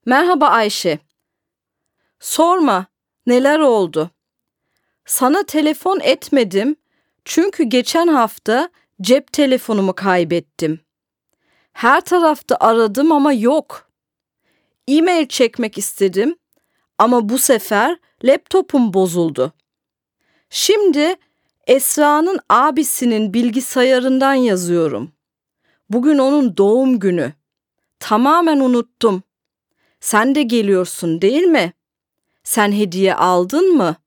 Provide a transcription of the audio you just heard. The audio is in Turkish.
Merhaba Ayşe. Sorma, neler oldu? Sana telefon etmedim çünkü geçen hafta cep telefonumu kaybettim. Her tarafta aradım ama yok. E-mail çekmek istedim ama bu sefer laptopum bozuldu. Şimdi Esra'nın abisinin bilgisayarından yazıyorum. Bugün onun doğum günü. Tamamen unuttum. Sen de geliyorsun değil mi? Sen hediye aldın mı?